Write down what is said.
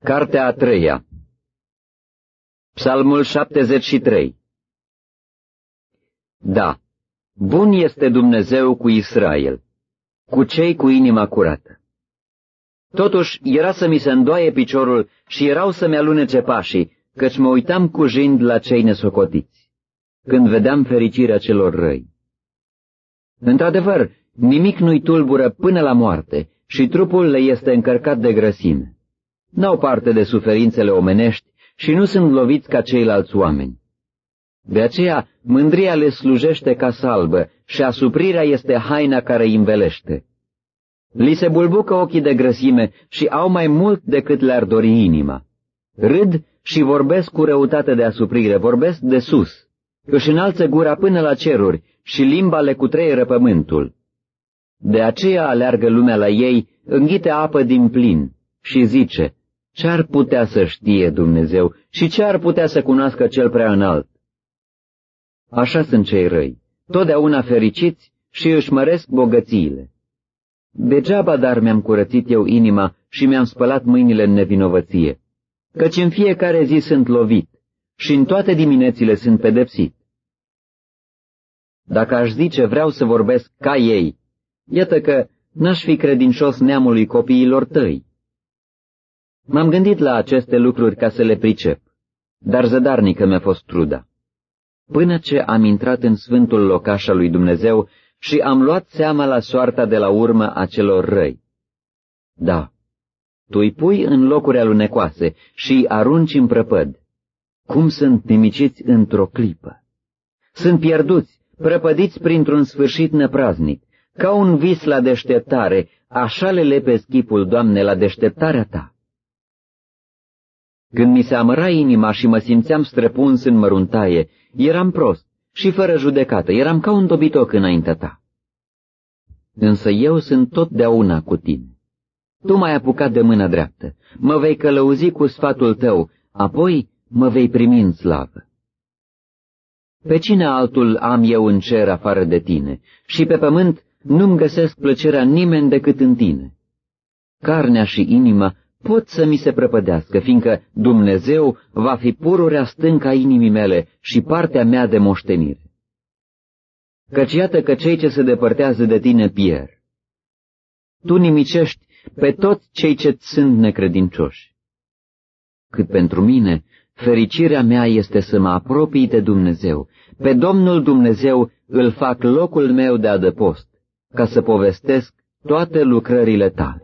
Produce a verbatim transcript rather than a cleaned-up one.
Cartea a treia. Psalmul șaptezeci și trei. Da, bun este Dumnezeu cu Israel, cu cei cu inima curată. Totuși era să mi se îndoaie piciorul și erau să-mi alunece pașii, căci mă uitam cu jind la cei nesocotiți, când vedeam fericirea celor răi. Într-adevăr, nimic nu-i tulbură până la moarte și trupul le este încărcat de grăsime. N-au parte de suferințele omenești și nu sunt loviți ca ceilalți oameni. De aceea, mândria le slujește ca salbă și asuprirea este haina care îi învelește. Li se bulbucă ochii de grăsime și au mai mult decât le-ar dori inima. Râd și vorbesc cu răutate de asuprire, vorbesc de sus. Își înalță gura până la ceruri și limba le cutreieră pământul. De aceea aleargă lumea la ei, înghite apă din plin și zice: ce-ar putea să știe Dumnezeu și ce-ar putea să cunoască cel prea înalt? Așa sunt cei răi, totdeauna fericiți și își măresc bogățiile. Degeaba dar mi-am curățit eu inima și mi-am spălat mâinile în nevinovăție, căci în fiecare zi sunt lovit și în toate diminețile sunt pedepsit. Dacă aș zice vreau să vorbesc ca ei, iată că n-aș fi credincios neamului copiilor tăi. M-am gândit la aceste lucruri ca să le pricep, dar zădarnică mi-a fost truda. Până ce am intrat în sfântul locaș al lui Dumnezeu și am luat seama la soarta de la urmă a celor răi. Da, tu îi pui în locuri alunecoase și îi arunci în prăpăd. Cum sunt nimiciți într-o clipă! Sunt pierduți, prăpădiți printr-un sfârșit nepraznic. Ca un vis la deșteptare, așa le lepezi chipul, Doamne, la deșteptarea Ta. Când mi se amăra inima și mă simțeam străpuns în măruntaie, eram prost și fără judecată, eram ca un dobitoc înaintea Ta. Însă eu sunt totdeauna cu Tine. Tu m-ai apucat de mâna dreaptă, mă vei călăuzi cu sfatul Tău, apoi mă vei primi în slavă. Pe cine altul am eu în cer afară de Tine și pe pământ nu-mi găsesc plăcerea nimeni decât în Tine. Carnea și inima pot să mi se prăpădească, fiindcă Dumnezeu va fi pururea stâncă a inimii mele și partea mea de moștenire. Căci iată că cei ce se depărtează de Tine pierd. Tu nimicești pe toți cei ce sunt necredincioși. Cât pentru mine, fericirea mea este să mă apropii de Dumnezeu. Pe Domnul Dumnezeu îl fac locul meu de adăpost, ca să povestesc toate lucrările Tale.